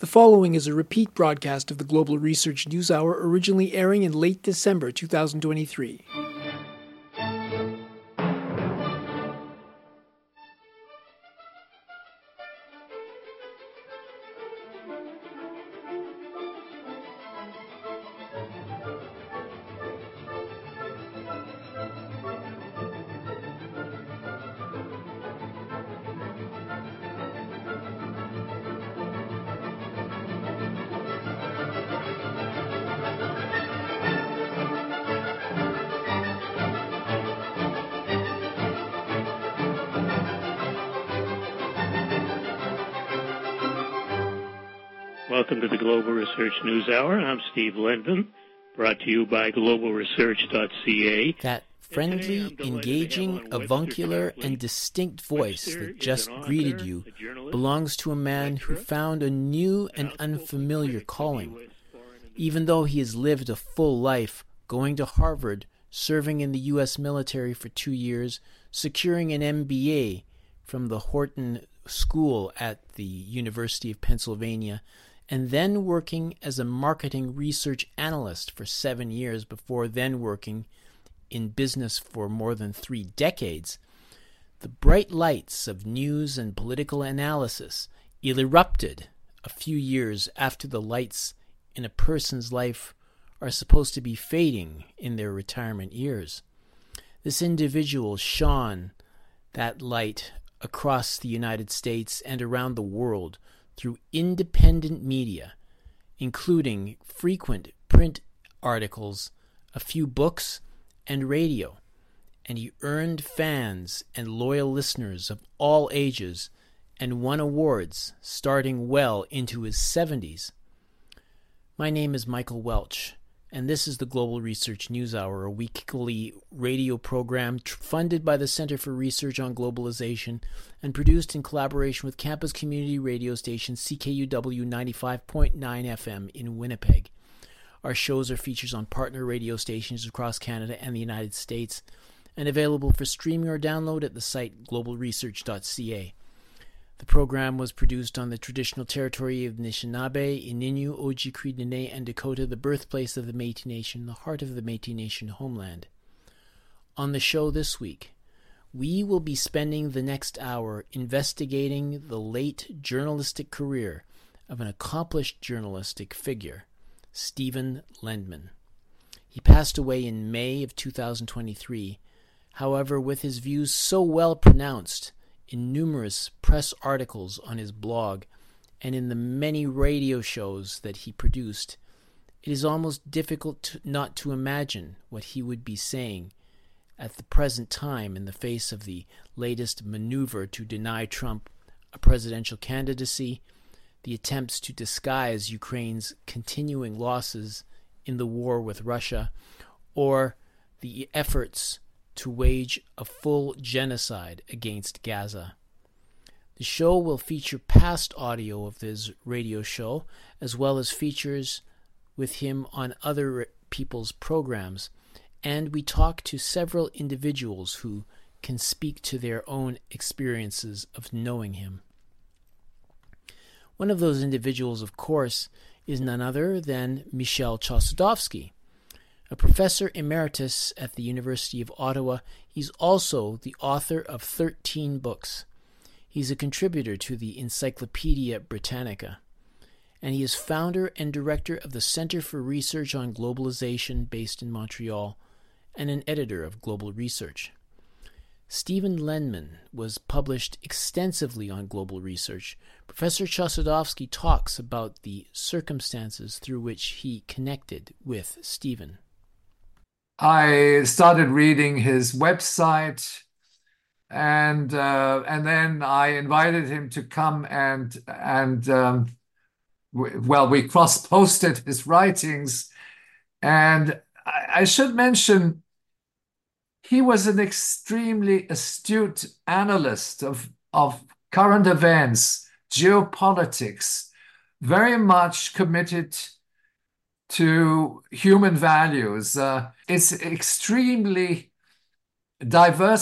The following is a repeat broadcast of the Global Research News Hour, originally airing in late December 2023. Welcome to the Global Research News Hour. I'm Steve Lendman, brought to you by globalresearch.ca. That friendly, engaging, avuncular, and distinct voice that just greeted you belongs to a man who found a new and unfamiliar calling. Even though he has lived a full life, going to Harvard, serving in the U.S. military for 2 years, securing an MBA from the Wharton School at the University of Pennsylvania, and then working as a marketing research analyst for 7 years before then working in business for more than 3 decades, the bright lights of news and political analysis erupted a few years after the lights in a person's life are supposed to be fading in their retirement years. This individual shone that light across the United States and around the world through independent media, including frequent print articles, a few books, and radio, and he earned fans and loyal listeners of all ages and won awards starting well into his 70s. My name is Michael Welch, and this is the Global Research News Hour, a weekly radio program funded by the Center for Research on Globalization and produced in collaboration with campus community radio station CKUW 95.9 FM in Winnipeg. Our shows are features on partner radio stations across Canada and the United States and available for streaming or download at the site globalresearch.ca. The program was produced on the traditional territory of Anishinaabe, Ininu, Ojibwe, Dene, and Dakota, the birthplace of the Métis Nation, the heart of the Métis Nation homeland. On the show this week, we will be spending the next hour investigating the late journalistic career of an accomplished journalistic figure, Stephen Lendman. He passed away in May of 2023. However, with his views so well pronounced in numerous press articles on his blog and in the many radio shows that he produced, it is almost difficult not to imagine what he would be saying at the present time in the face of the latest maneuver to deny Trump a presidential candidacy, the attempts to disguise Ukraine's continuing losses in the war with Russia, or the efforts to wage a full genocide against Gaza. The show will feature past audio of his radio show, as well as features with him on other people's programs, and we talk to several individuals who can speak to their own experiences of knowing him. One of those individuals, of course, is none other than Michel Chossudovsky. A professor emeritus at the University of Ottawa, he's also the author of 13 books. He's a contributor to the Encyclopedia Britannica, and he is founder and director of the Center for Research on Globalization based in Montreal, and an editor of Global Research. Stephen Lendman was published extensively on global research. Professor Chossudovsky talks about the circumstances through which he connected with Stephen. I started reading his website, and then I invited him to come we cross-posted his writings, and I should mention he was an extremely astute analyst of current events, geopolitics, very much committed to human values. It's extremely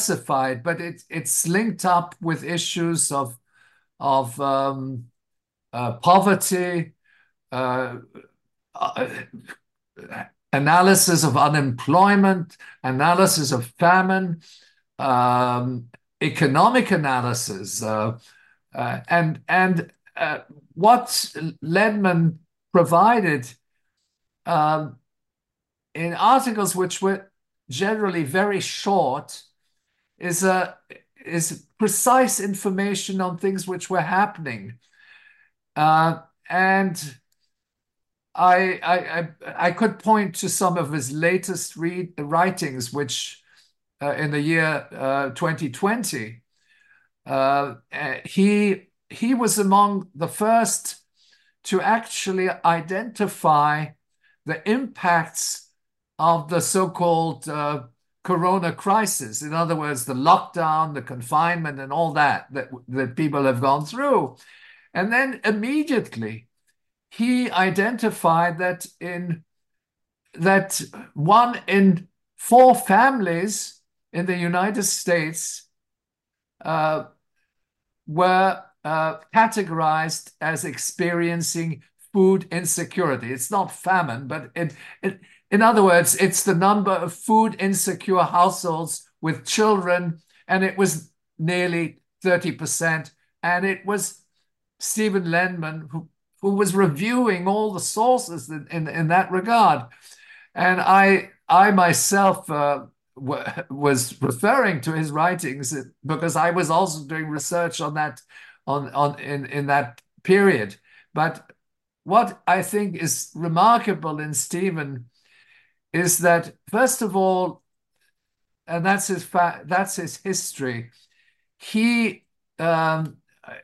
diversified, but it's linked up with issues of poverty, uh, uh, analysis of unemployment, analysis of famine, um, economic analysis, and what Lenman provided in articles which were generally very short is precise information on things which were happening, and I could point to some of his latest writings, which in the year 2020, he was among the first to actually identify the impacts of the so-called Corona crisis. In other words, the lockdown, the confinement, and all that people have gone through. And then immediately he identified that that 1 in 4 families in the United States were categorized as experiencing food insecurity. It's not famine, but in other words, it's the number of food insecure households with children, and it was nearly 30%. And it was Stephen Lenman who was reviewing all the sources in that regard. And I myself was referring to his writings because I was also doing research on that in that period. But what I think is remarkable in Stephen is that, first of all, and that's his history. He had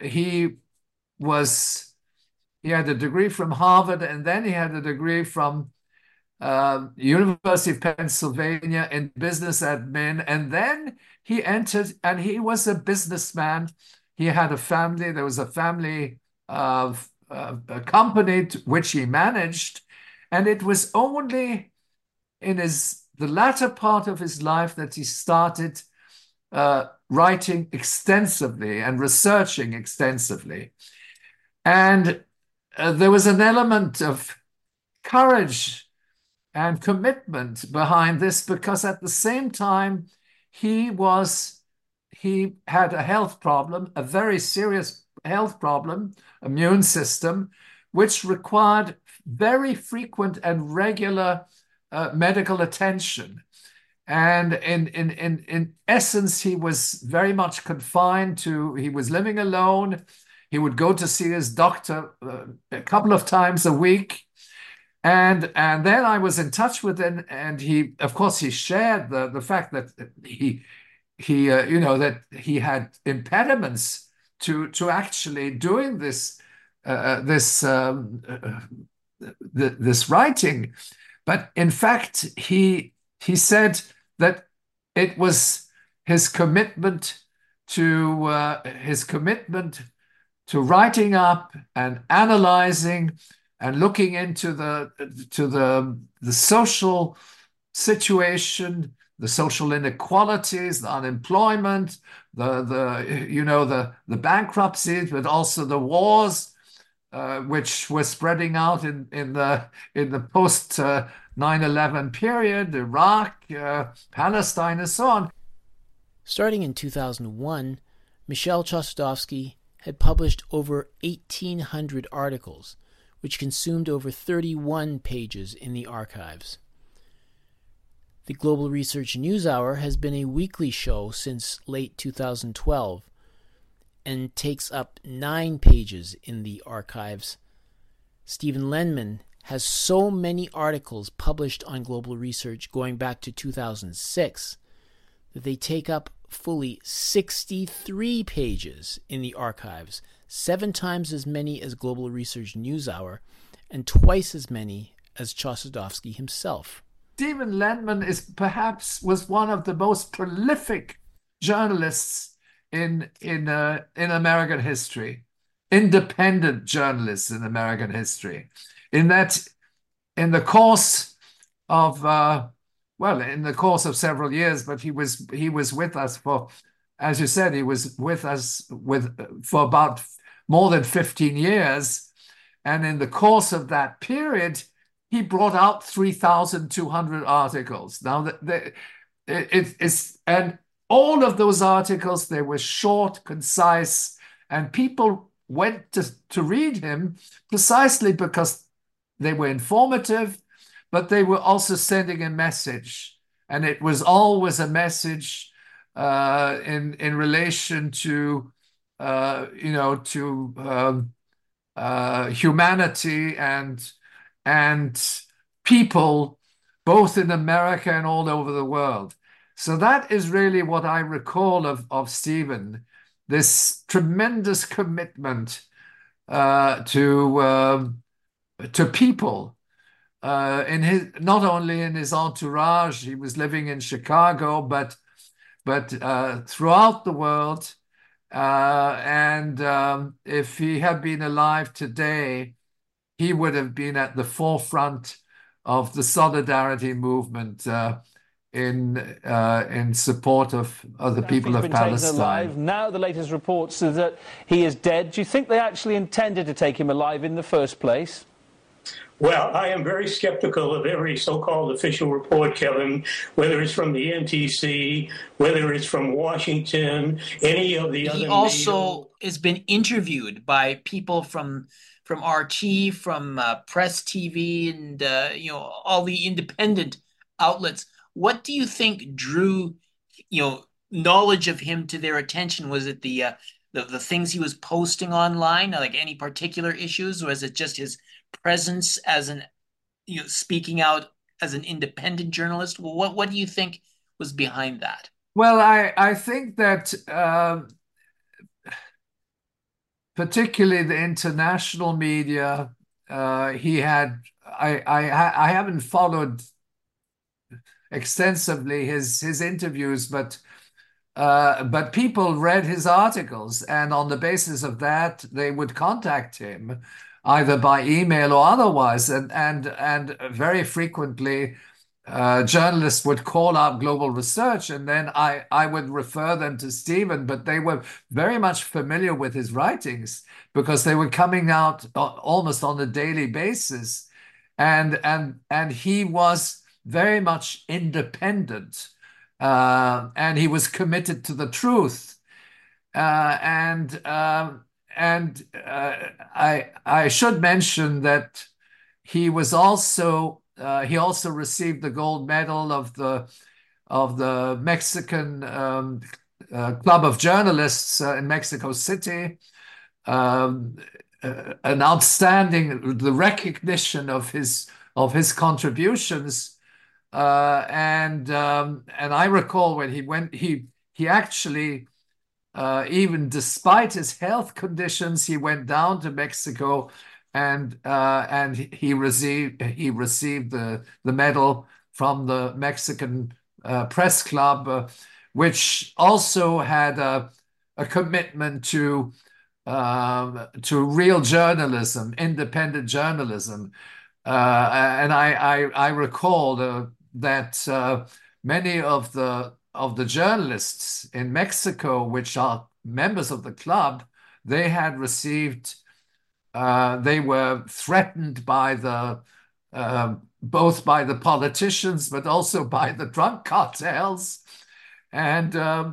a degree from Harvard, and then he had a degree from University of Pennsylvania in business admin, and then he entered, and he was a businessman. He had a family. There was a family of a company which he managed, and it was only in the latter part of his life that he started writing extensively and researching extensively. And there was an element of courage and commitment behind this, because at the same time he had a health problem, a very serious health problem, immune system, which required very frequent and regular medical attention. And in essence, he was very much confined he was living alone. He would go to see his doctor a couple of times a week. And then I was in touch with him, and he, of course, he shared the fact that he that he had impediments to actually doing this writing. But in fact, he said that it was his commitment to writing up and analyzing and looking into the social situation, the social inequalities, the unemployment, the bankruptcies, but also the wars which were spreading out in the post 9/11 period, Iraq, Palestine, and so on. Starting in 2001, Michel Chossudovsky had published over 1,800 articles, which consumed over 31 pages in the archives. The Global Research NewsHour has been a weekly show since late 2012 and takes up 9 pages in the archives. Stephen Lenman has so many articles published on Global Research going back to 2006 that they take up fully 63 pages in the archives, 7 times as many as Global Research NewsHour, and twice as many as Chossudovsky himself. Stephen Lenman was one of the most prolific journalists in American history, independent journalists in American history. In the course of several years, but he was with us for, as you said, he was with us for about more than 15 years. And in the course of that period, he brought out 3,200 articles. Now, and all of those articles, they were short, concise, and people went to read him precisely because they were informative, but they were also sending a message. And it was always a message in relation to, humanity and people, both in America and all over the world. So that is really what I recall of Stephen, this tremendous commitment to people. Not only in his entourage, he was living in Chicago, but throughout the world. If he had been alive today, he would have been at the forefront of the solidarity movement in support of the people of Palestine. Now the latest reports are that he is dead. Do you think they actually intended to take him alive in the first place? Well, I am very skeptical of every so-called official report, Kevin, whether it's from the NTC, whether it's from Washington, any of the other. He also has been interviewed by people from RT, from Press TV, and all the independent outlets. What do you think drew knowledge of him to their attention? Was it the things he was posting online, like any particular issues, or was it just his presence as speaking out as an independent journalist? What do you think was behind that? Well, I think that particularly the international media, he had. I haven't followed extensively his interviews, but people read his articles, and on the basis of that, they would contact him either by email or otherwise. And very frequently, journalists would call up Global Research, and then I would refer them to Stephen, but they were very much familiar with his writings because they were coming out almost on a daily basis. And he was very much independent, and he was committed to the truth. I should mention that he also received the gold medal of the Mexican Club of Journalists in Mexico City. An outstanding recognition of his contributions. And I recall when he went, he actually, even despite his health conditions, he went down to Mexico and he received the medal from the Mexican Press Club, which also had a commitment to real journalism, independent journalism. And I recall that many of the journalists in Mexico, which are members of the club, they had received, they were threatened by both by the politicians, but also by the drug cartels, and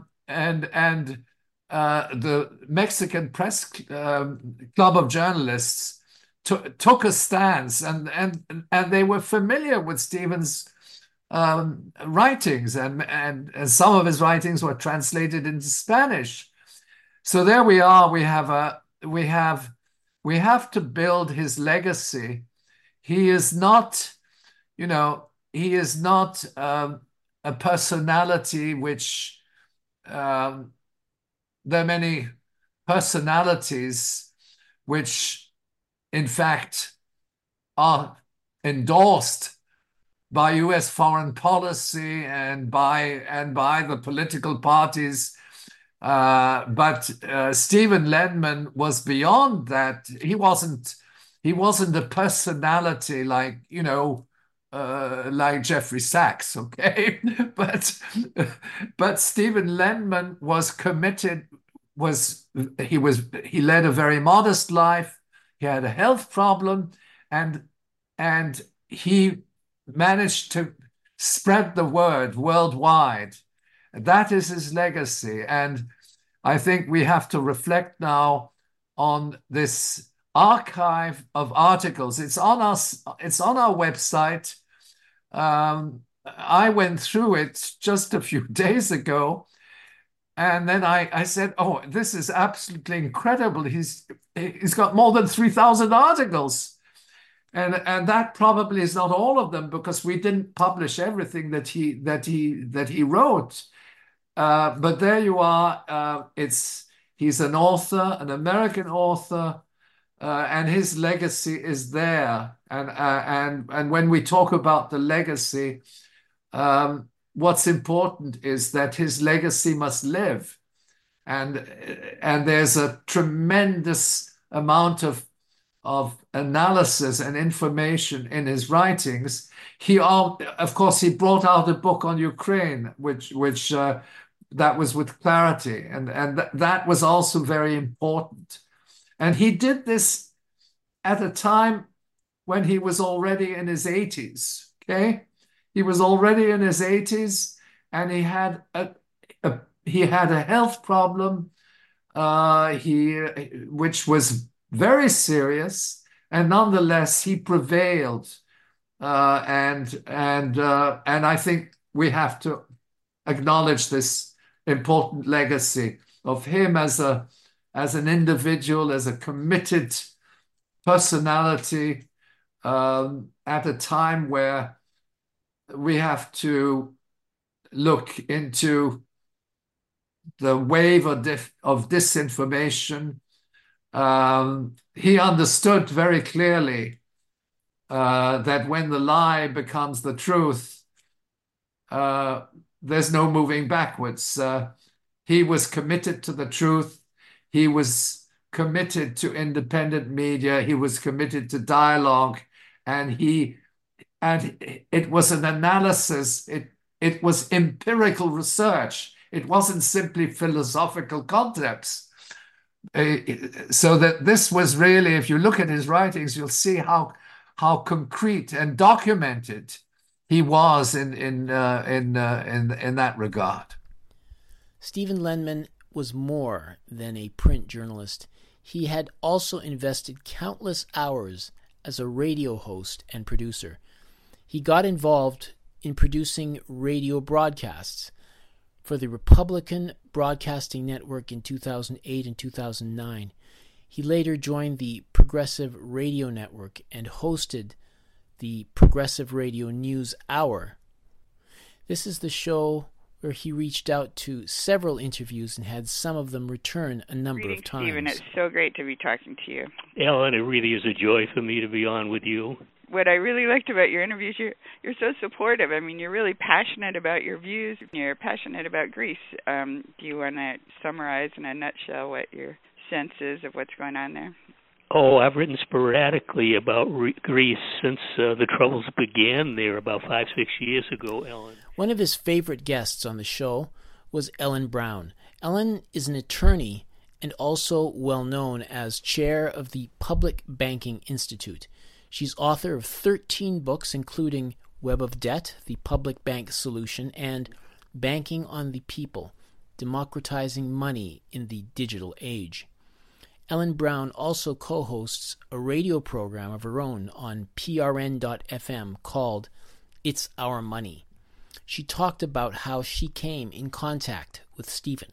the Mexican Press Club of Journalists took a stance, and they were familiar with Stephen's writings, and some of his writings were translated into Spanish. So there we are. We have to build his legacy. He is not, a personality which there are many personalities which, in fact, are endorsed by U.S. foreign policy and by the political parties. But Stephen Lenman was beyond that. He wasn't a personality like Jeffrey Sachs, okay? But Stephen Lenman was committed he led a very modest life. He had a health problem, and he managed to spread the word worldwide. That is his legacy. And I think we have to reflect now on this archive of articles. It's on our website. I went through it just a few days ago, and then I said, "Oh, this is absolutely incredible. He's got more than 3,000 articles." And that probably is not all of them, because we didn't publish everything that he wrote. But there you are. He's an author, an American author, and his legacy is there. And when we talk about the legacy, what's important is that his legacy must live. And there's a tremendous amount of analysis and information in his writings. Of course, he brought out a book on Ukraine, which that was with clarity, and that was also very important. And he did this at a time when he was already in his 80s. Okay, he was already in his 80s, and he had a health problem, which was very serious, and nonetheless he prevailed. And I think we have to acknowledge this important legacy of him as an individual, as a committed personality, at a time where we have to look into the wave of disinformation. He understood very clearly that when the lie becomes the truth, there's no moving backwards. He was committed to the truth. He was committed to independent media. He was committed to dialogue, and it was an analysis. It was empirical research. It wasn't simply philosophical concepts. So that this was really, if you look at his writings, you'll see how concrete and documented he was in that regard. Stephen Lenman was more than a print journalist. He had also invested countless hours as a radio host and producer. He got involved in producing radio broadcasts for the Republican Broadcasting Network in 2008 and 2009. He later joined the Progressive Radio Network and hosted the Progressive Radio News Hour. This is the show where he reached out to several interviews and had some of them return a number of times. Stephen, it's so great to be talking to you. Ellen, it really is a joy for me to be on with you. What I really liked about your interviews, you're so supportive. I mean, you're really passionate about your views. You're passionate about Greece. Do you want to summarize in a nutshell what your sense is of what's going on there? Oh, I've written sporadically about Greece since the troubles began there about 5-6 years ago, Ellen. One of his favorite guests on the show was Ellen Brown. Ellen is an attorney and also well known as chair of the Public Banking Institute. She's author of 13 books, including Web of Debt, The Public Bank Solution, and Banking on the People, Democratizing Money in the Digital Age. Ellen Brown also co-hosts a radio program of her own on PRN.FM called It's Our Money. She talked about how she came in contact with Stephen.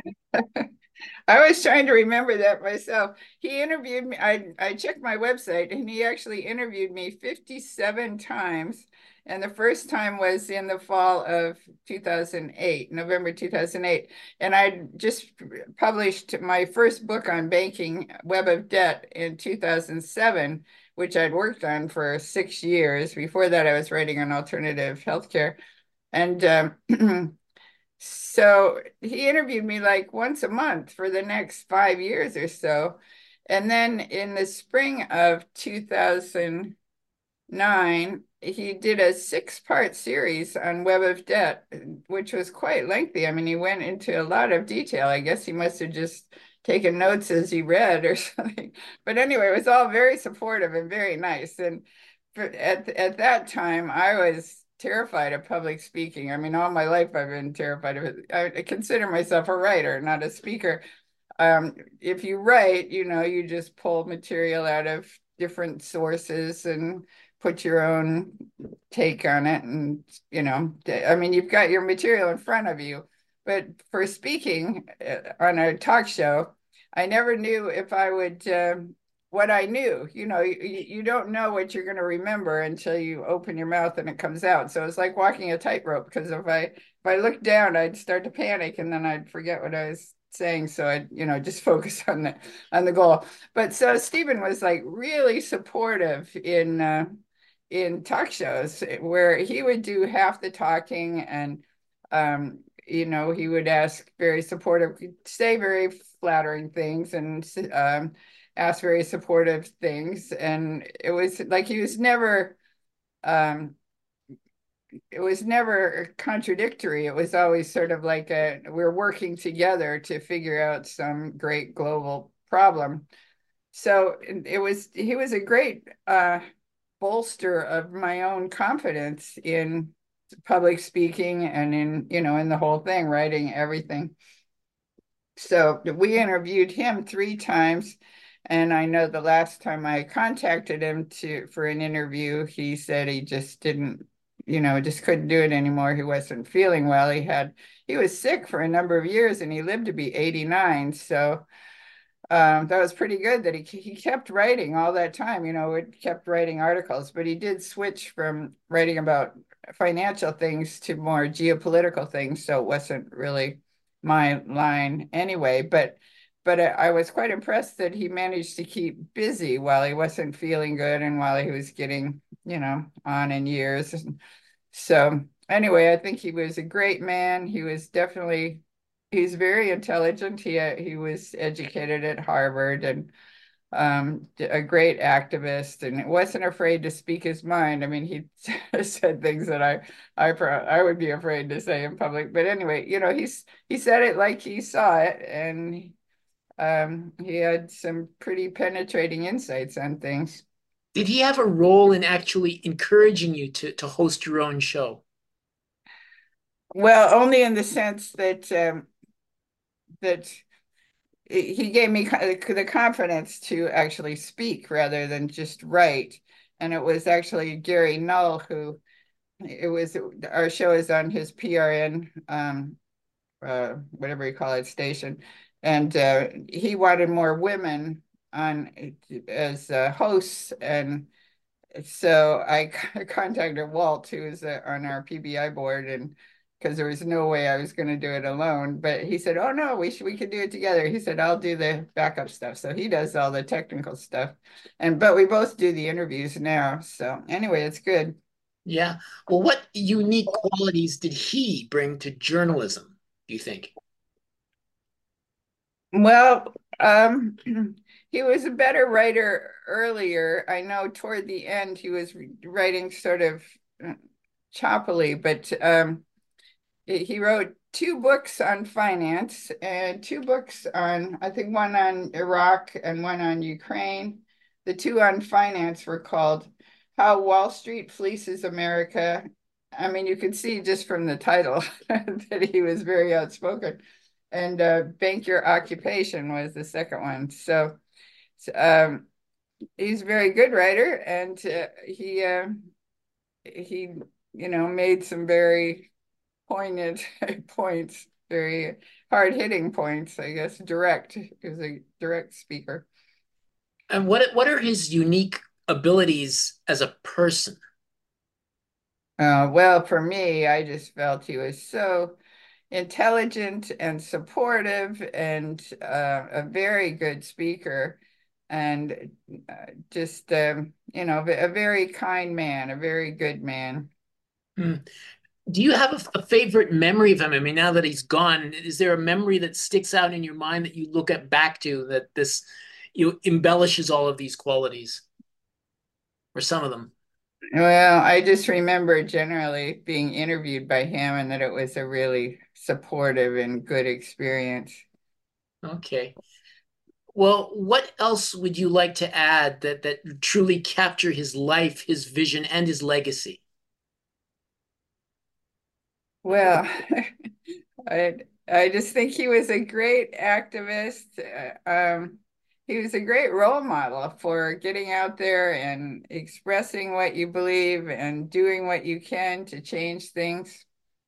I was trying to remember that myself. He interviewed me. I checked my website, and he actually interviewed me 57 times. And the first time was in the fall of 2008, November 2008. And I just published my first book on banking, Web of Debt, in 2007, which I'd worked on for 6 years. Before that, I was writing on alternative healthcare. And so he interviewed me like once a month for the next 5 years or so. And then in the spring of 2009, he did a 6-part series on Web of Debt, which was quite lengthy. I mean, he went into a lot of detail. I guess he must have just taken notes as he read or something. But anyway, it was all very supportive and very nice. And at that time, I was terrified of public speaking. I mean, all my life I've been terrified of it. I consider myself a writer, not a speaker. If you write, you just pull material out of different sources and put your own take on it. And, I mean, you've got your material in front of you. But for speaking on a talk show, I never knew if I would, what I knew. You don't know what you're going to remember until you open your mouth and it comes out. So it's like walking a tightrope, because if I looked down, I'd start to panic and then I'd forget what I was saying. So I, just focus on the goal. But so Stephen was like really supportive in talk shows, where he would do half the talking, and he would ask very supportive, say very flattering things, and ask very supportive things. And it was like he was never it was never contradictory. It was always sort of like we're working together to figure out some great global problem. So he was a great bolster of my own confidence in public speaking and in the whole thing, writing everything. So we interviewed him 3 times. And I know the last time I contacted him for an interview, he said he just didn't, just couldn't do it anymore. He wasn't feeling well. He was sick for a number of years, and he lived to be 89. So that was pretty good that he kept writing all that time, kept writing articles, but he did switch from writing about financial things to more geopolitical things. So it wasn't really my line anyway, but I was quite impressed that he managed to keep busy while he wasn't feeling good and while he was getting, on in years. So anyway, I think he was a great man. He's very intelligent. He was educated at Harvard, and a great activist, and wasn't afraid to speak his mind. I mean, he said things that I would be afraid to say in public. But anyway, he said it like he saw it, and he had some pretty penetrating insights on things. Did he have a role in actually encouraging you to host your own show? Well, only in the sense that he gave me the confidence to actually speak rather than just write. And it was actually Gary Null our show is on his PRN, whatever you call it, station. And he wanted more women on as hosts. And so I contacted Walt, who is on our PBI board, and because there was no way I was going to do it alone. But he said, "Oh no, we could do it together." He said, "I'll do the backup stuff." So he does all the technical stuff, but we both do the interviews now. So anyway, it's good. Yeah. Well, what unique qualities did he bring to journalism, do you think? Well, he was a better writer earlier. I know toward the end he was writing sort of choppily, but he wrote 2 books on finance and 2 books on, I think, one on Iraq and one on Ukraine. The 2 on finance were called How Wall Street Fleeces America. I mean, you can see just from the title that he was very outspoken. And Bank Your Occupation was the second one. So he's a very good writer, and he made some very pointed points, very hard-hitting points, I guess, direct. He was a direct speaker. And what are his unique abilities as a person? Well, for me, I just felt he was so intelligent and supportive, and a very good speaker, and just a very kind man, a very good man. Do you have a favorite memory of him? I mean, now that he's gone, is there a memory that sticks out in your mind that you look at back to that embellishes all of these qualities, or some of them? Well, I just remember generally being interviewed by him and that it was a really supportive and good experience. Okay. Well, what else would you like to add that truly capture his life, his vision, and his legacy? Well, I I just think he was a great activist. He was a great role model for getting out there and expressing what you believe and doing what you can to change things.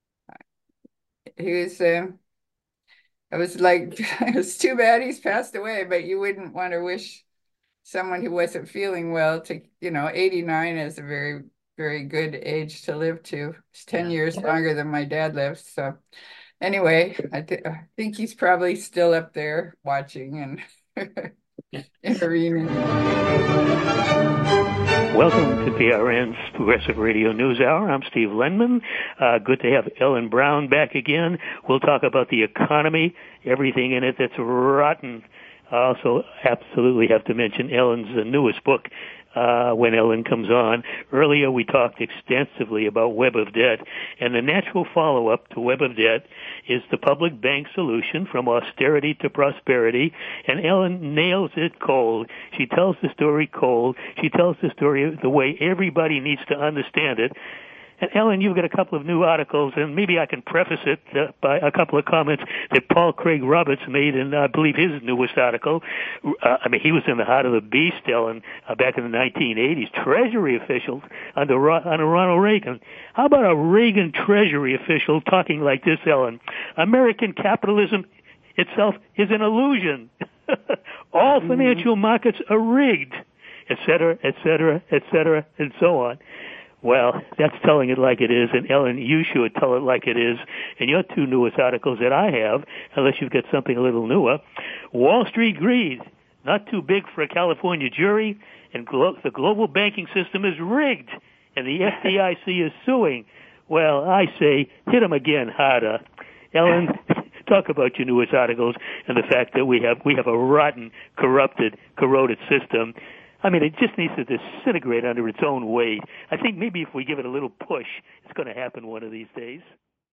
He was, it was like, it's too bad he's passed away, but you wouldn't want to wish someone who wasn't feeling well to, 89 is a very, very good age to live to. It's 10 years longer than my dad lived. So anyway, I think he's probably still up there watching and intervening. Welcome to PRN's Progressive Radio News Hour. I'm Steve Lenman. Good to have Ellen Brown back again. We'll talk about the economy, everything in it that's rotten. I also absolutely have to mention Ellen's newest book, when Ellen comes on. Earlier we talked extensively about Web of Debt, and the natural follow-up to Web of Debt is the public bank solution from austerity to prosperity, and Ellen nails it cold. She tells the story cold. She tells the story the way everybody needs to understand it. And Ellen, you've got a couple of new articles, and maybe I can preface it by a couple of comments that Paul Craig Roberts made in, I believe, his newest article. He was in the heart of the beast, Ellen, back in the 1980s. Treasury officials under Ronald Reagan. How about a Reagan Treasury official talking like this, Ellen? American capitalism itself is an illusion. All financial markets are rigged, et cetera, et cetera, et cetera, and so on. Well, that's telling it like it is, and Ellen, you should tell it like it is. And your two newest articles that I have, unless you've got something a little newer, Wall Street greed, not too big for a California jury, and the global banking system is rigged, and the FDIC is suing. Well, I say, hit them again harder. Ellen, talk about your newest articles and the fact that we have a rotten, corrupted, corroded system. It just needs to disintegrate under its own weight. I think maybe if we give it a little push, it's going to happen one of these days.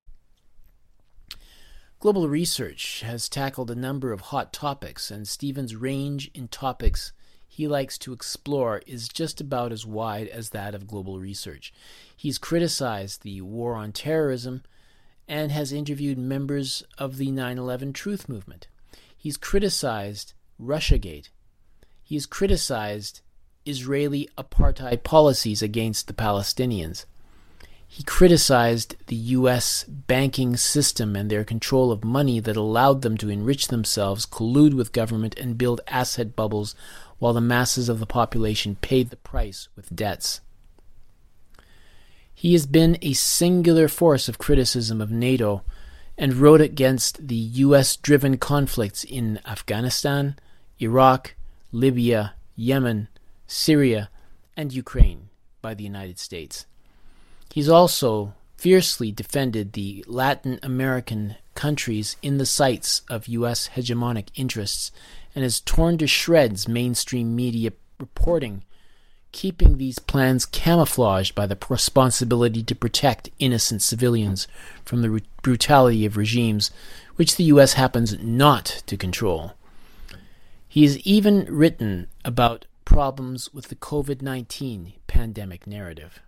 Global Research has tackled a number of hot topics, and Stephen's range in topics he likes to explore is just about as wide as that of Global Research. He's criticized the war on terrorism and has interviewed members of the 9/11 Truth Movement. He's criticized Russiagate. He has criticized Israeli apartheid policies against the Palestinians. He criticized the U.S. banking system and their control of money that allowed them to enrich themselves, collude with government, and build asset bubbles while the masses of the population paid the price with debts. He has been a singular force of criticism of NATO and wrote against the U.S.-driven conflicts in Afghanistan, Iraq, Libya, Yemen, Syria, and Ukraine by the United States. He's also fiercely defended the Latin American countries in the sights of U.S. hegemonic interests and has torn to shreds mainstream media reporting, keeping these plans camouflaged by the responsibility to protect innocent civilians from the brutality of regimes which the U.S. happens not to control. He has even written about problems with the COVID-19 pandemic narrative.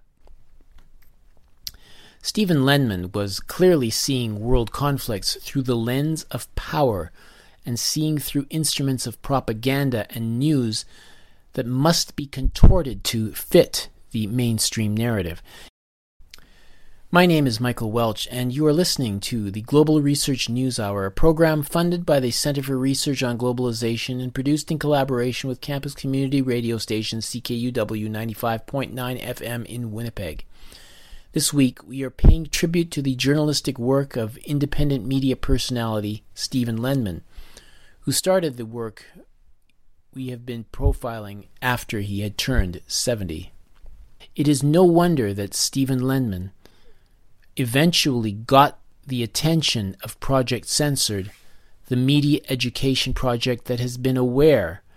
Stephen Lenman was clearly seeing world conflicts through the lens of power and seeing through instruments of propaganda and news that must be contorted to fit the mainstream narrative. My name is Michael Welch, and you are listening to the Global Research News Hour, a program funded by the Center for Research on Globalization and produced in collaboration with campus community radio station CKUW 95.9 FM in Winnipeg. This week, we are paying tribute to the journalistic work of independent media personality Stephen Lenman, who started the work we have been profiling after he had turned 70. It is no wonder that Stephen Lenman eventually got the attention of Project Censored, the media education project that has been aware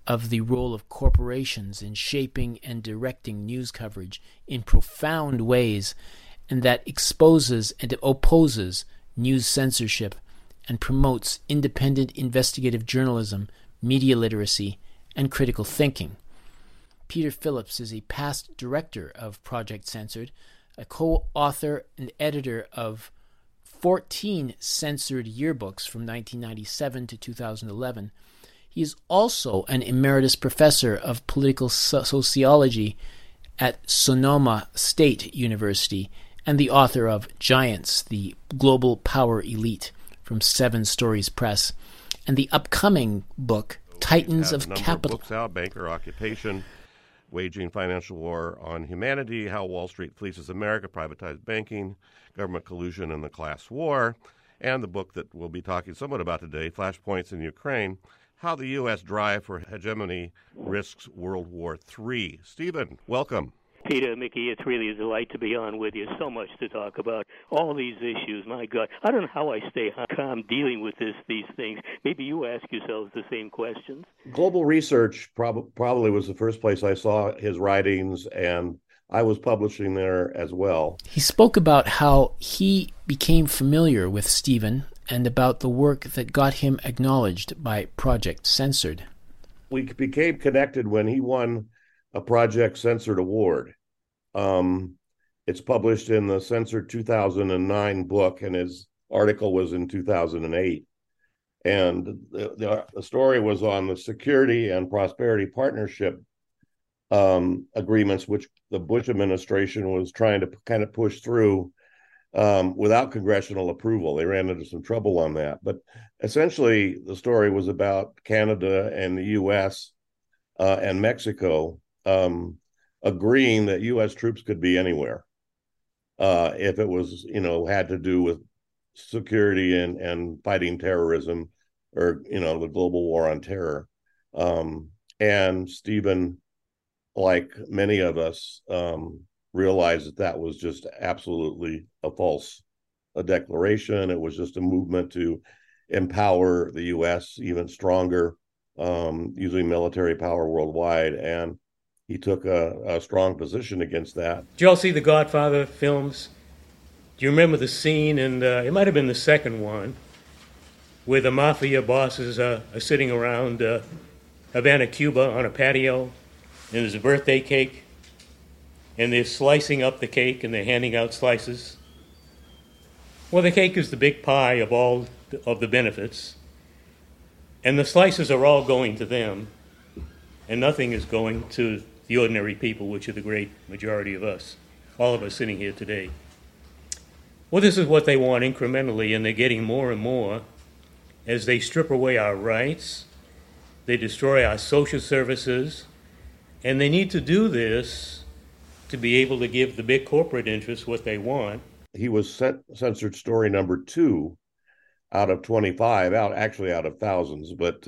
of the role of corporations in shaping and directing news coverage in profound ways, and that exposes and opposes news censorship and promotes independent investigative journalism, media literacy, and critical thinking. Peter Phillips is a past director of Project Censored, a co-author and editor of 14 censored yearbooks from 1997 to 2011. He is also an emeritus professor of political sociology at Sonoma State University and the author of Giants, the Global Power Elite from Seven Stories Press, and the upcoming book, Titans of Capital. Books out, Banker Occupation, Waging Financial War on Humanity, How Wall Street Fleeces America, Privatized Banking, Government Collusion and the Class War, and the book that we'll be talking somewhat about today, Flashpoints in Ukraine, How the U.S. Drive for Hegemony Risks World War III. Stephen, welcome. Peter, Mickey, it's really a delight to be on with you. So much to talk about. All these issues, my God. I don't know how I stay calm dealing with these things. Maybe you ask yourselves the same questions. Global Research probably was the first place I saw his writings, and I was publishing there as well. He spoke about how he became familiar with Stephen and about the work that got him acknowledged by Project Censored. We became connected when he won a Project Censored award. It's published in the Censored 2009 book, and his article was in 2008. And the story was on the Security and Prosperity Partnership agreements, which the Bush administration was trying to kind of push through without congressional approval. They ran into some trouble on that. But essentially, the story was about Canada and the U.S. And Mexico agreeing that U.S. troops could be anywhere if it was, had to do with security and fighting terrorism or, the global war on terror. And Stephen, like many of us, realized that was just absolutely a false declaration. It was just a movement to empower the U.S. even stronger, using military power worldwide. And he took a strong position against that. Did you all see the Godfather films? Do you remember the scene, and it might have been the second one, where the mafia bosses are sitting around Havana, Cuba on a patio, and there's a birthday cake, and they're slicing up the cake and they're handing out slices? Well, the cake is the big pie of all of the benefits, and the slices are all going to them, and nothing is going to the ordinary people, which are the great majority of us, all of us sitting here today. Well, this is what they want incrementally, and they're getting more and more as they strip away our rights, they destroy our social services, and they need to do this to be able to give the big corporate interests what they want. He was censored story number 2 out of 25, out of thousands, but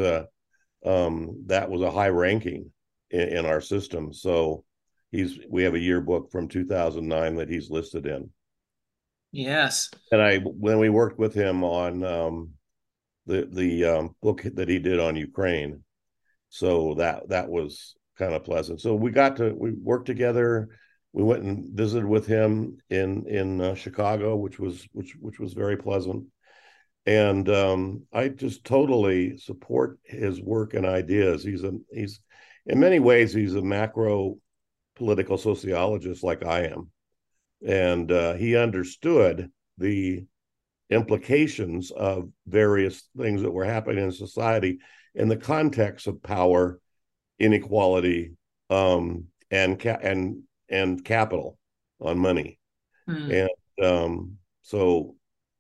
that was a high ranking in our system. So we have a yearbook from 2009 that he's listed in. Yes. And when we worked with him on the book that he did on Ukraine, so that was kind of pleasant. So we worked together. We went and visited with him in Chicago, which was very pleasant. And I just totally support his work and ideas. He's in many ways, he's a macro political sociologist like I am. And he understood the implications of various things that were happening in society in the context of power, inequality, and capital on money. And so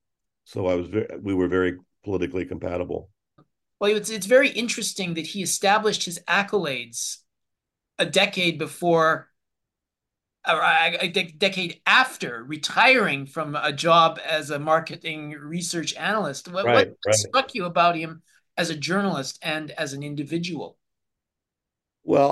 we were very politically compatible. Well, it's very interesting that he established his accolades a decade after retiring from a job as a marketing research analyst. What struck you about him as a journalist and as an individual? Well,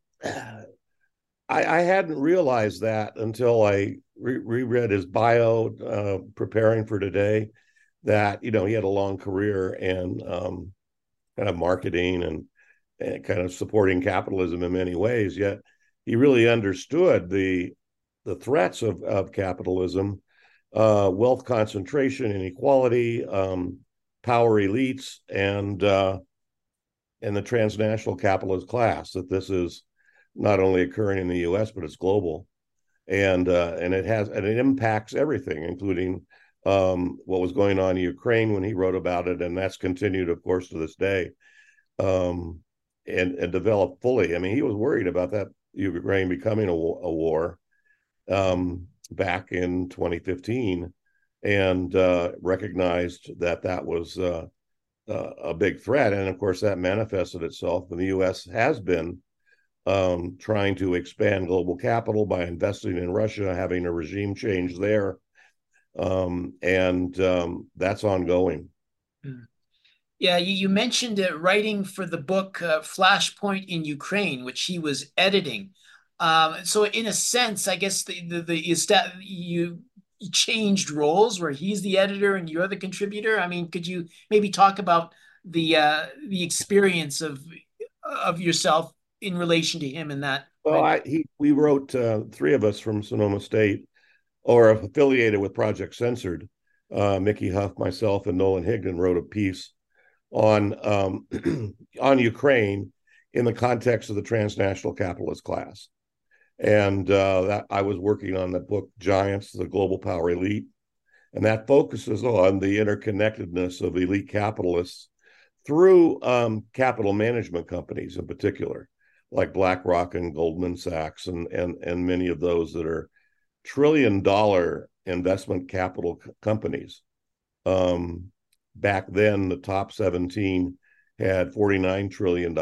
I hadn't realized that until I reread his bio, preparing for today, that, he had a long career in kind of marketing kind of supporting capitalism in many ways. Yet he really understood the threats of capitalism, wealth concentration, inequality, power elites, and the transnational capitalist class. That this is not only occurring in the U.S. but it's global, and it impacts everything, including what was going on in Ukraine when he wrote about it, and that's continued, of course, to this day, and developed fully. I mean, he was worried about that Ukraine becoming a war back in 2015, and recognized that was a big threat. And of course, that manifested itself. And the U.S. has been trying to expand global capital by investing in Russia, having a regime change there, and that's ongoing. Yeah, you mentioned writing for the book Flashpoint in Ukraine, which he was editing. So in a sense, I guess you changed roles where he's the editor and you're the contributor. I mean, could you maybe talk about the experience of yourself in relation to him in that? Well, we wrote, three of us from Sonoma State, or affiliated with Project Censored. Mickey Huff, myself, and Nolan Higdon wrote a piece on on Ukraine in the context of the transnational capitalist class. And that I was working on the book Giants, the Global Power Elite, and that focuses on the interconnectedness of elite capitalists through capital management companies in particular, like BlackRock and Goldman Sachs, and many of those that are trillion-dollar investment capital companies. Back then, the top 17 had $49 trillion.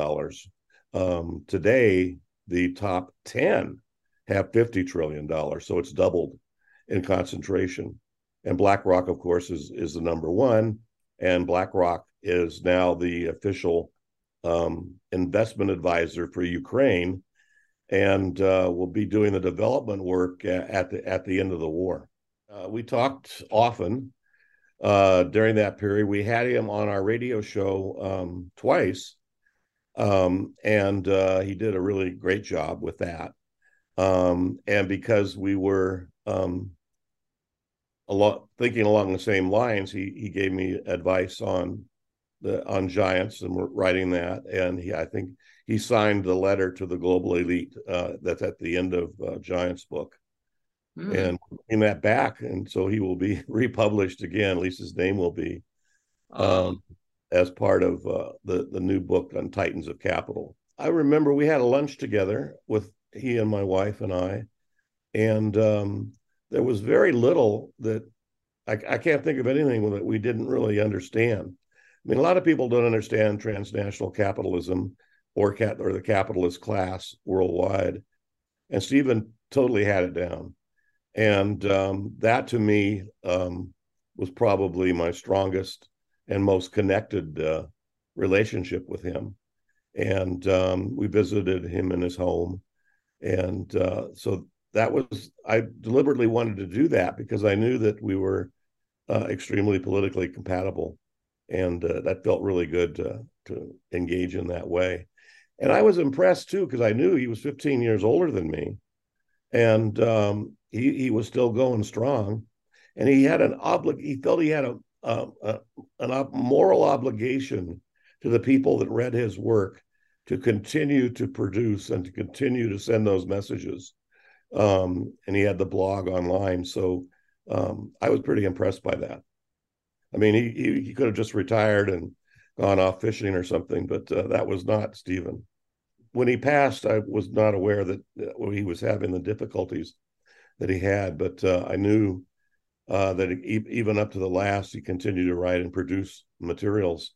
Today, the top 10 have $50 trillion. So it's doubled in concentration. And BlackRock, of course, is the number one. And BlackRock is now the official investment advisor for Ukraine, and will be doing the development work at the end of the war. We talked often during that period. We had him on our radio show twice, and he did a really great job with that. And because we were thinking along the same lines, he gave me advice on Giants, and we're writing that. And I think he signed the letter to the global elite that's at the end of Giants' book. And bring that back, and so he will be republished again. At least his name will be, as part of the new book on Titans of Capital. I remember we had a lunch together with he and my wife and I, and there was very little that I can't think of anything that we didn't really understand. I mean, a lot of people don't understand transnational capitalism or the capitalist class worldwide, and Stephen totally had it down. And that to me was probably my strongest and most connected relationship with him. And we visited him in his home. And so I deliberately wanted to do that because I knew that we were extremely politically compatible. And that felt really good to engage in that way. And I was impressed too, because I knew he was 15 years older than me. And he was still going strong, and he felt he had a moral obligation to the people that read his work to continue to produce and to continue to send those messages. And he had the blog online, so I was pretty impressed by that. I mean, he could have just retired and gone off fishing or something, but that was not Stephen. When he passed, I was not aware that he was having the difficulties that he had, but I knew that even up to the last, he continued to write and produce materials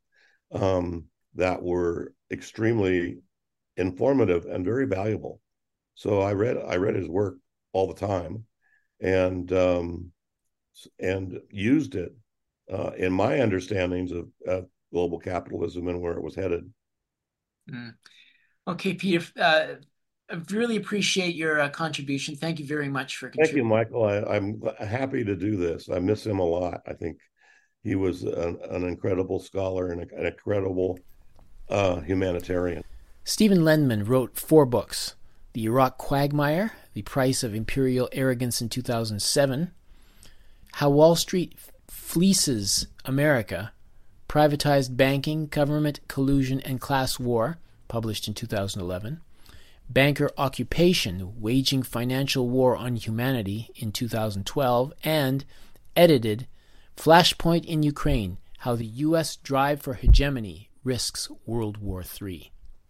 that were extremely informative and very valuable. So I read his work all the time, and used it in my understandings of global capitalism and where it was headed. Okay, Peter, I really appreciate your contribution. Thank you very much for contributing. Thank you, Michael. I'm happy to do this. I miss him a lot. I think he was an incredible scholar and an incredible humanitarian. Stephen Lendman wrote 4 books: The Iraq Quagmire, The Price of Imperial Arrogance in 2007, How Wall Street Fleeces America, Privatized Banking, Government Collusion, and Class War, published in 2011, Banker Occupation, Waging Financial War on Humanity in 2012, and, edited, Flashpoint in Ukraine, How the U.S. Drive for Hegemony Risks World War III.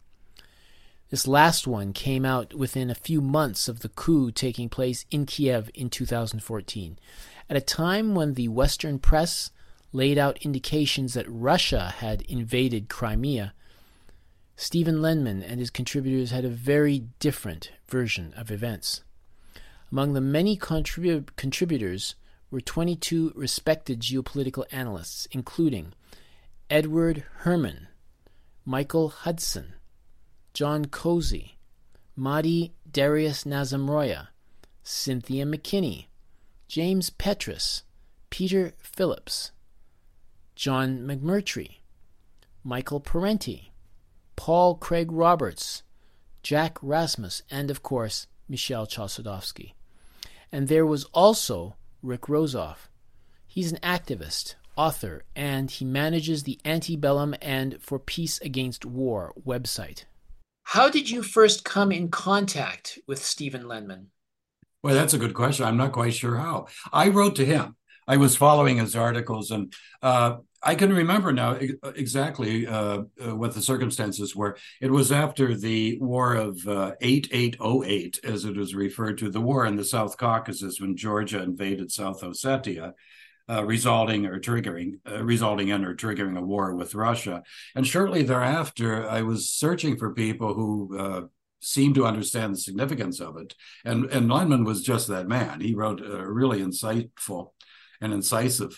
This last one came out within a few months of the coup taking place in Kiev in 2014, at a time when the Western press laid out indications that Russia had invaded Crimea. Stephen Lendman and his contributors had a very different version of events. Among the many contributors were 22 respected geopolitical analysts, including Edward Herman, Michael Hudson, John Cozy, Mahdi Darius Nazemroaya, Cynthia McKinney, James Petrus, Peter Phillips, John McMurtry, Michael Parenti, Paul Craig Roberts, Jack Rasmus, and of course, Michel Chossudovsky. And there was also Rick Rozoff. He's an activist, author, and he manages the Antebellum and For Peace Against War website. How did you first come in contact with Stephen Lendman? Well, that's a good question. I'm not quite sure how. I wrote to him. I was following his articles, and I can remember now exactly what the circumstances were. It was after the War of 8808, as it was referred to, the war in the South Caucasus when Georgia invaded South Ossetia, resulting in or triggering a war with Russia. And shortly thereafter, I was searching for people who seemed to understand the significance of it. And Lendman was just that man. He wrote a really insightful and incisive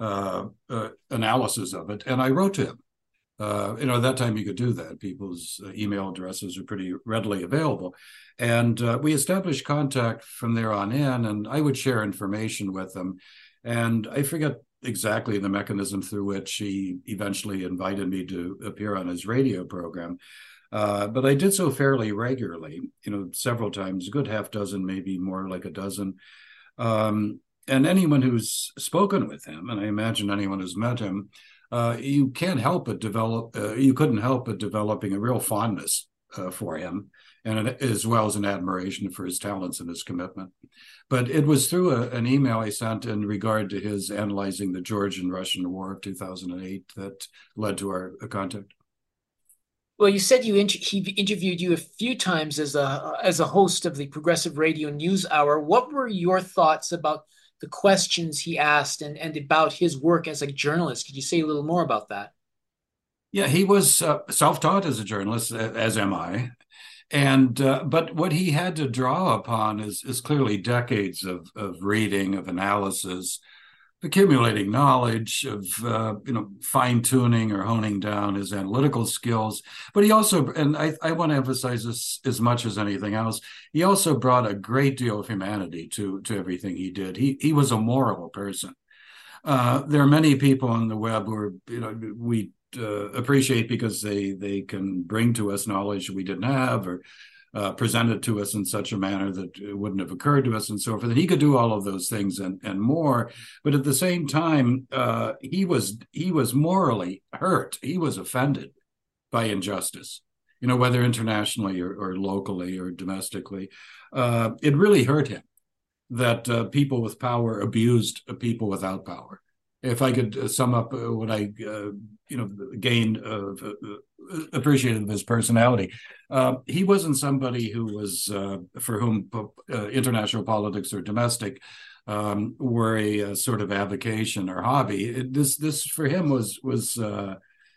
analysis of it. And I wrote to him. At that time you could do that. People's email addresses are pretty readily available. And we established contact from there on in, and I would share information with him. And I forget exactly the mechanism through which he eventually invited me to appear on his radio program. But I did so fairly regularly, several times, a good half dozen, maybe more like a dozen. And anyone who's spoken with him, and I imagine anyone who's met him, you couldn't help but developing a real fondness for him, and as well as an admiration for his talents and his commitment. But it was through an email I sent in regard to his analyzing the Georgian-Russian War of 2008 that led to our contact. Well, you said he interviewed you a few times as a host of the Progressive Radio News Hour. What were your thoughts about the questions he asked and about his work as a journalist? Could you say a little more about that? Yeah, he was self-taught as a journalist, as am I. And but what he had to draw upon is clearly decades of reading, of analysis, accumulating knowledge, of fine-tuning or honing down his analytical skills. But he also, and I want to emphasize this as much as anything else, he also brought a great deal of humanity to everything he did. He was a moral person. There are many people on the web who we appreciate because they can bring to us knowledge we didn't have, or present it to us in such a manner that it wouldn't have occurred to us, and so forth. And he could do all of those things and more. But at the same time, he was morally hurt. He was offended by injustice, whether internationally or locally or domestically. It really hurt him that people with power abused people without power. If I could sum up what I gained appreciated of his personality, he wasn't somebody who was for whom international politics or domestic were a sort of avocation or hobby. This for him was a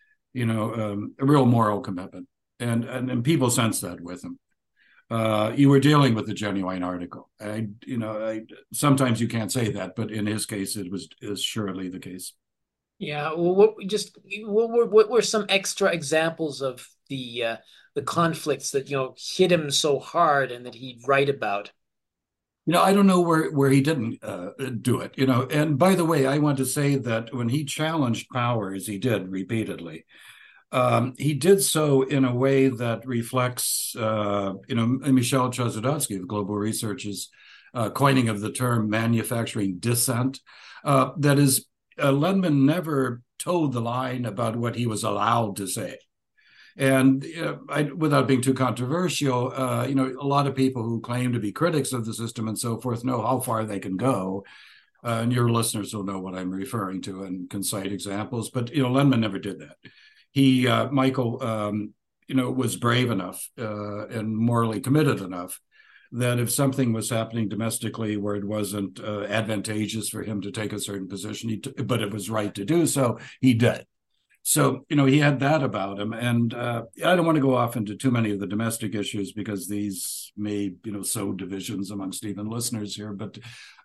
real moral commitment, and people sensed that with him. You were dealing with a genuine article. Sometimes you can't say that, but in his case, is surely the case. Yeah. Well, what were some extra examples of the conflicts that hit him so hard and that he'd write about? I don't know where he didn't do it. And by the way, I want to say that when he challenged power, as he did repeatedly, He did so in a way that reflects, Michel Chossudovsky of Global Research's coining of the term manufacturing dissent. That is, Lendman never towed the line about what he was allowed to say. And without being too controversial, a lot of people who claim to be critics of the system and so forth know how far they can go. And your listeners will know what I'm referring to and can cite examples. But, Lendman never did that. He, Michael, was brave enough and morally committed enough that if something was happening domestically where it wasn't advantageous for him to take a certain position, but it was right to do so, he did. So, he had that about him. And I don't want to go off into too many of the domestic issues because these may, sow divisions amongst even listeners here. But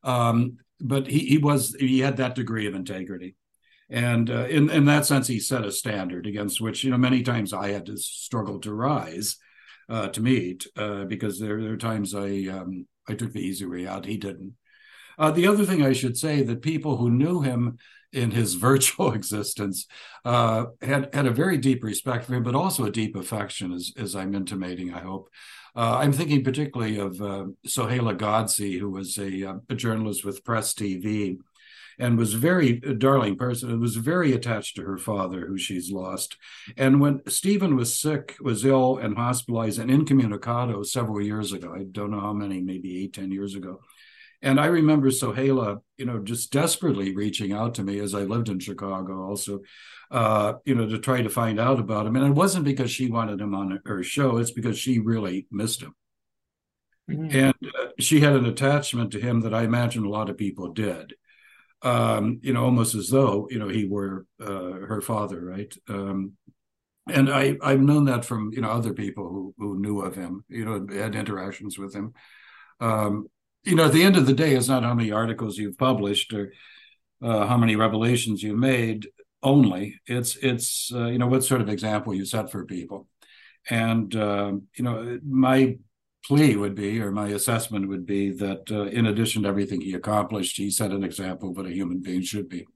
he had that degree of integrity. And in that sense, he set a standard against which, many times I had to struggle to rise to meet because there are times I took the easy way out. He didn't. The other thing I should say that people who knew him in his virtual existence had a very deep respect for him, but also a deep affection, as I'm intimating, I hope. I'm thinking particularly of Sohaila Ghodsi, who was a journalist with Press TV and was a very darling person and was very attached to her father, who she's lost. And when Stephen was sick, was ill and hospitalized and incommunicado several years ago, I don't know how many, maybe 8-10 years ago. And I remember Sohaila, just desperately reaching out to me as I lived in Chicago also, to try to find out about him. And it wasn't because she wanted him on her show, it's because she really missed him. Mm-hmm. And she had an attachment to him that I imagine a lot of people did. Almost as though, he were her father, right? And I've known that from, other people who knew of him, had interactions with him. At the end of the day, it's not how many articles you've published or how many revelations you've made only. It's what sort of example you set for people. And, my plea would be, or my assessment would be that in addition to everything he accomplished, he set an example of what a human being should be.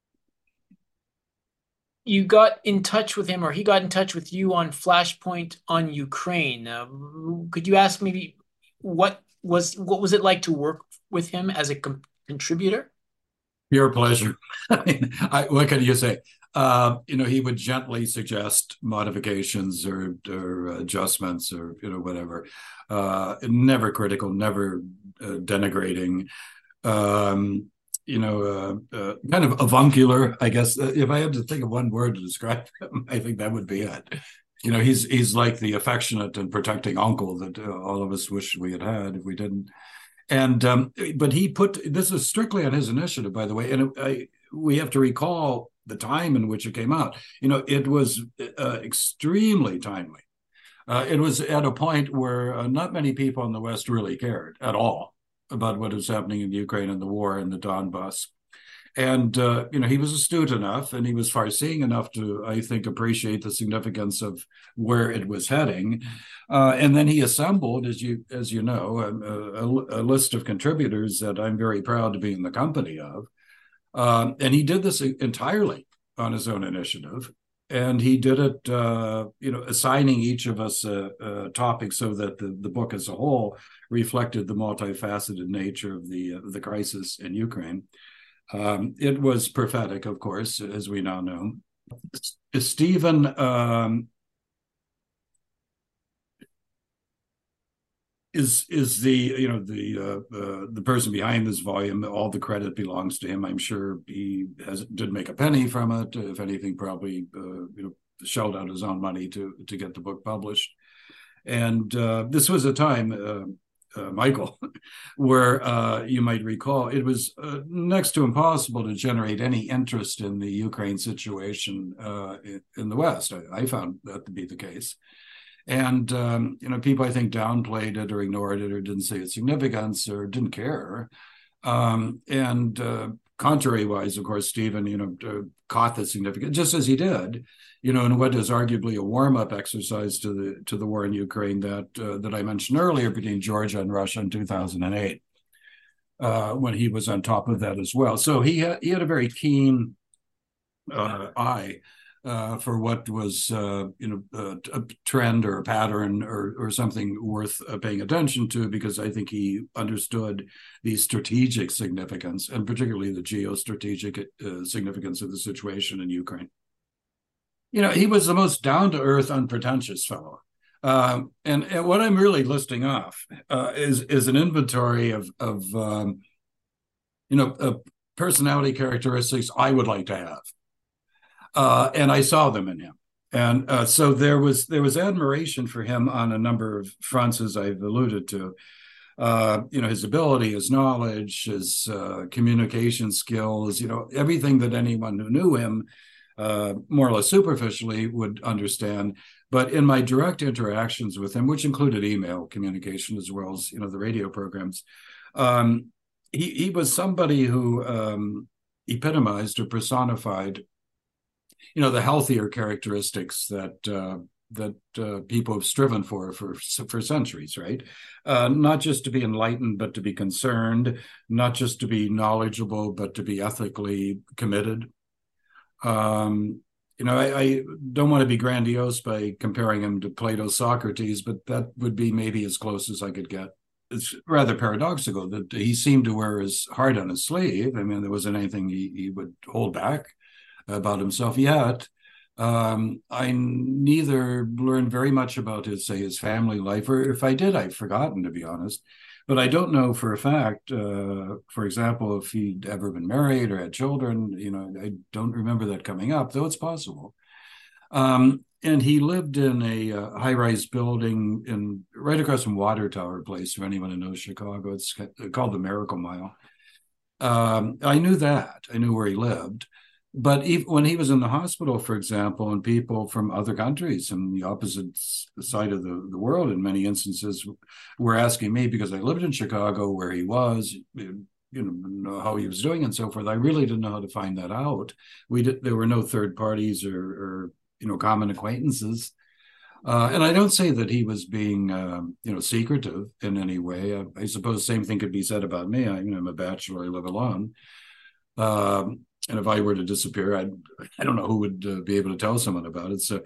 You got in touch with him, or he got in touch with you on Flashpoint on Ukraine. Could you ask maybe what was it like to work with him as a contributor? Pure pleasure. I mean, what can you say? He would gently suggest modifications or adjustments or whatever. Never critical, never denigrating. Kind of avuncular, I guess. If I had to think of one word to describe him, I think that would be it. He's like the affectionate and protecting uncle that all of us wish we had if we didn't. And but he put this is strictly on his initiative, by the way. And we have to recall the time in which it came out. It was extremely timely. It was at a point where not many people in the West really cared at all about what was happening in Ukraine and the war in the Donbass. And, he was astute enough and he was far-seeing enough to, I think, appreciate the significance of where it was heading. And then he assembled, as you know, a list of contributors that I'm very proud to be in the company of. And he did this entirely on his own initiative. And he did it, assigning each of us a topic so that the book as a whole reflected the multifaceted nature of the crisis in Ukraine. It was prophetic, of course, as we now know. Stephen is the person behind this volume. All the credit belongs to him. I'm sure he didn't make a penny from it. If anything, probably shelled out his own money to get the book published. And this was a time, Michael, where you might recall it was next to impossible to generate any interest in the Ukraine situation in the West. I found that to be the case. And, people, I think, downplayed it or ignored it or didn't see its significance or didn't care. Contrary-wise, of course, Stephen, caught the significance, just as he did, in what is arguably a warm-up exercise to the war in Ukraine that I mentioned earlier between Georgia and Russia in 2008, when he was on top of that as well. So he had a very keen eye for what was a trend or a pattern or something worth paying attention to, because I think he understood the strategic significance, and particularly the geostrategic significance of the situation in Ukraine. He was the most down-to-earth, unpretentious fellow. And what I'm really listing off is an inventory of personality characteristics I would like to have. And I saw them in him. And so there was admiration for him on a number of fronts, as I've alluded to. His ability, his knowledge, his communication skills, everything that anyone who knew him more or less superficially would understand. But in my direct interactions with him, which included email communication as well as the radio programs, he was somebody who epitomized or personified the healthier characteristics that people have striven for centuries, right? Not just to be enlightened, but to be concerned, not just to be knowledgeable, but to be ethically committed. I don't want to be grandiose by comparing him to Plato's Socrates, but that would be maybe as close as I could get. It's rather paradoxical that he seemed to wear his heart on his sleeve. I mean, there wasn't anything he would hold back about himself yet. I neither learned very much about his family life, or if I did, I've forgotten, to be honest. But I don't know for a fact, for example, if he'd ever been married or had children. I don't remember that coming up, though it's possible. And he lived in a high-rise building right across from Water Tower Place, for anyone who knows Chicago. It's called the Miracle Mile. I knew that. I knew where he lived. But when he was in the hospital, for example, and people from other countries and the opposite side of the world, in many instances, were asking me, because I lived in Chicago, where he was, how he was doing and so forth. I really didn't know how to find that out. There were no third parties or common acquaintances. And I don't say that he was being, secretive in any way. I suppose the same thing could be said about me. I'm a bachelor, I live alone. And if I were to disappear, I don't know who would be able to tell someone about it. So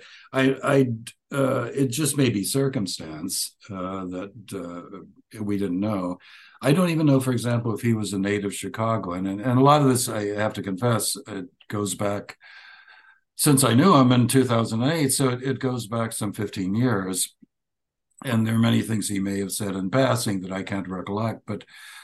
it just may be circumstance that we didn't know. I don't even know, for example, if he was a native Chicagoan. And a lot of this, I have to confess, it goes back since I knew him in 2008. So it goes back some 15 years. And there are many things he may have said in passing that I can't recollect. But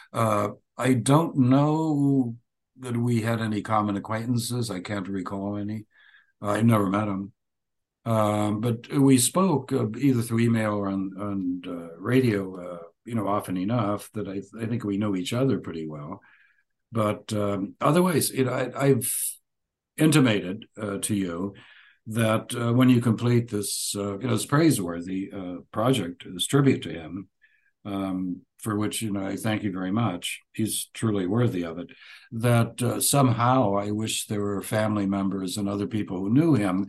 I don't know that we had any common acquaintances. I can't recall any. I never met him. But we spoke either through email or on radio, often enough that I think we know each other pretty well. But otherwise, I've intimated to you that when you complete this, this praiseworthy project, this tribute to him, for which, I thank you very much. He's truly worthy of it. That somehow I wish there were family members and other people who knew him,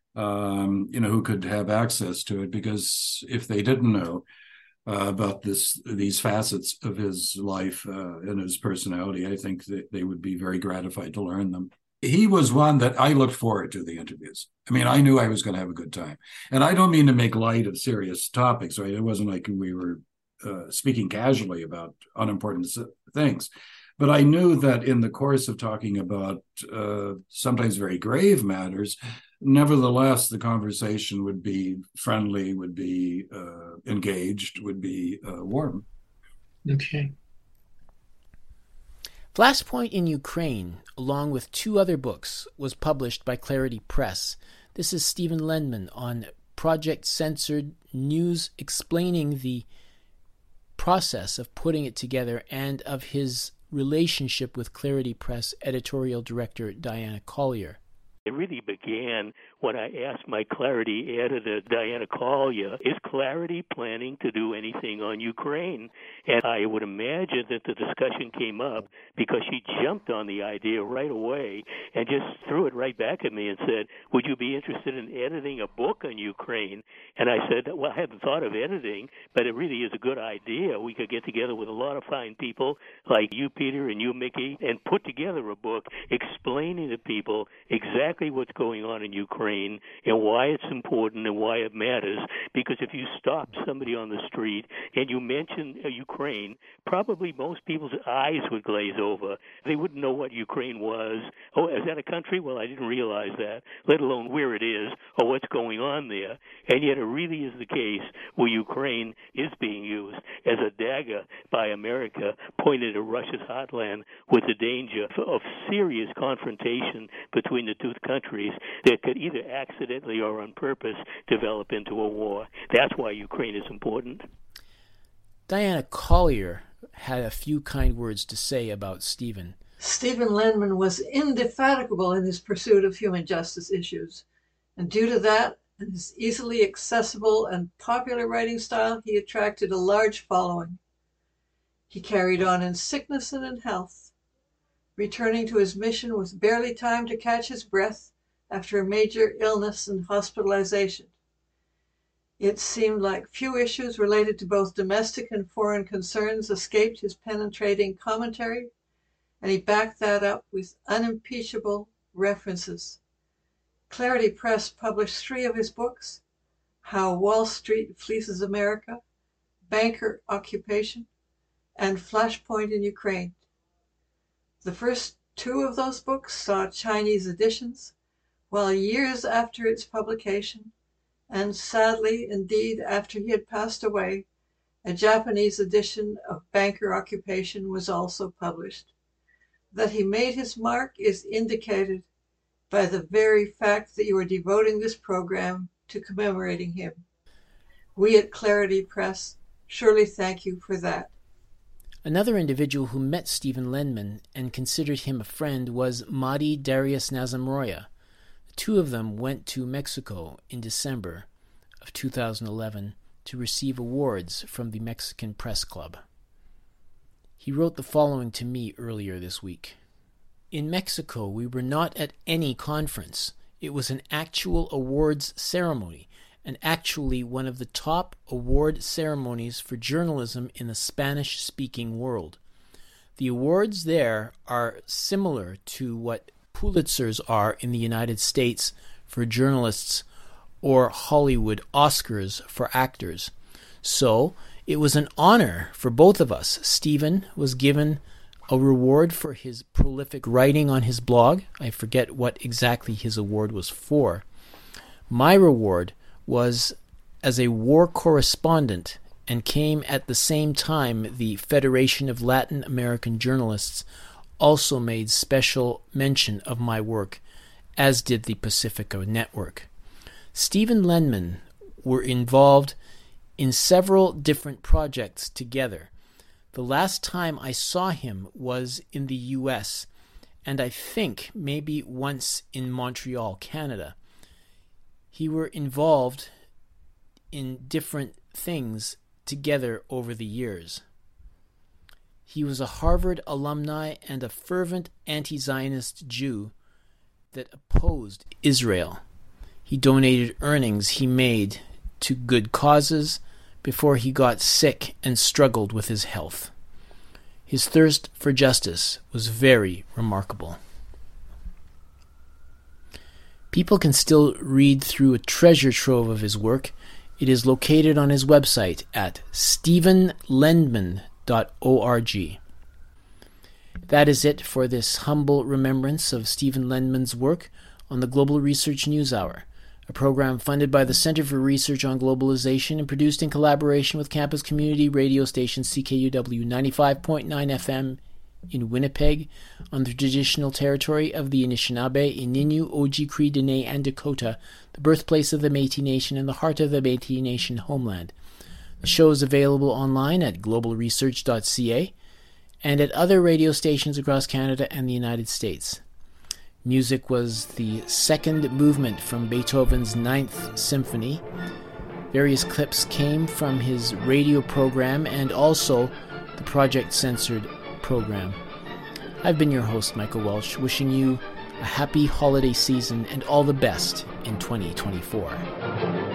who could have access to it, because if they didn't know about these facets of his life and his personality, I think that they would be very gratified to learn them. He was one that I looked forward to the interviews. I mean, I knew I was going to have a good time. And I don't mean to make light of serious topics, right? It wasn't like we were speaking casually about unimportant things. But I knew that in the course of talking about sometimes very grave matters, nevertheless, the conversation would be friendly, would be engaged, would be warm. Okay. Flashpoint in Ukraine, along with 2 other books, was published by Clarity Press. This is Stephen Lenman on Project Censored News, explaining the process of putting it together and of his relationship with Clarity Press editorial director Diana Collier. It really began when I asked my Clarity editor, Diana Collier, is Clarity planning to do anything on Ukraine? And I would imagine that the discussion came up because she jumped on the idea right away and just threw it right back at me and said, would you be interested in editing a book on Ukraine? And I said, well, I hadn't thought of editing, but it really is a good idea. We could get together with a lot of fine people like you, Peter, and you, Mickey, and put together a book explaining to people exactly exactly what's going on in Ukraine and why it's important and why it matters. Because if you stop somebody on the street and you mention Ukraine, probably most people's eyes would glaze over. They wouldn't know what Ukraine was. Oh, is that a country? Well, I didn't realize that, let alone where it is or what's going on there. And yet it really is the case where Ukraine is being used as a dagger by America pointed at Russia's heartland, with the danger of serious confrontation between the two countries that could either accidentally or on purpose develop into a war. That's why Ukraine is important. Diana Collier had a few kind words to say about Stephen. Stephen Lenman was indefatigable in his pursuit of human justice issues, and due to that and his easily accessible and popular writing style, he attracted a large following. He carried on in sickness and in health, returning to his mission with barely time to catch his breath after a major illness and hospitalization. It seemed like few issues related to both domestic and foreign concerns escaped his penetrating commentary, and he backed that up with unimpeachable references. Clarity Press published 3 of his books: How Wall Street Fleeces America, Banker Occupation, and Flashpoint in Ukraine. The first 2 of those books saw Chinese editions, while years after its publication, and sadly indeed after he had passed away, a Japanese edition of Banker Occupation was also published. That he made his mark is indicated by the very fact that you are devoting this program to commemorating him. We at Clarity Press surely thank you for that. Another individual who met Stephen Lenman and considered him a friend was Mahdi Darius Nazemroaya. The 2 of them went to Mexico in December of 2011 to receive awards from the Mexican Press Club. He wrote the following to me earlier this week. In Mexico, we were not at any conference. It was an actual awards ceremony, and actually one of the top award ceremonies for journalism in the Spanish-speaking world. The awards there are similar to what Pulitzers are in the United States for journalists or Hollywood Oscars for actors. So it was an honor for both of us. Stephen was given a reward for his prolific writing on his blog. I forget what exactly his award was for. My reward was as a war correspondent and came at the same time the Federation of Latin American Journalists also made special mention of my work, as did the Pacifica Network. Stephen Lenman were involved in several different projects together. The last time I saw him was in the U.S., and I think maybe once in Montreal, Canada. He were involved in different things together over the years. He was a Harvard alumni and a fervent anti-Zionist Jew that opposed Israel. He donated earnings he made to good causes before he got sick and struggled with his health. His thirst for justice was very remarkable. People can still read through a treasure trove of his work. It is located on his website at stephenlenman.org. That is it for this humble remembrance of Stephen Lenman's work on the Global Research News Hour, a program funded by the Center for Research on Globalization and produced in collaboration with campus community radio station CKUW 95.9 FM in Winnipeg, on the traditional territory of the Anishinaabe, Ininu, Oji-Cree, Dene, and Dakota, the birthplace of the Métis Nation and the heart of the Métis Nation homeland. The show is available online at globalresearch.ca and at other radio stations across Canada and the United States. Music was the second movement from Beethoven's Ninth Symphony. Various clips came from his radio program and also the Project Censored program. I've been your host, Michael Welch, wishing you a happy holiday season and all the best in 2024.